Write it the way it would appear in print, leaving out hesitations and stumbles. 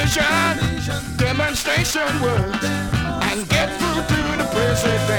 vision, demonstration work, and get through to the president.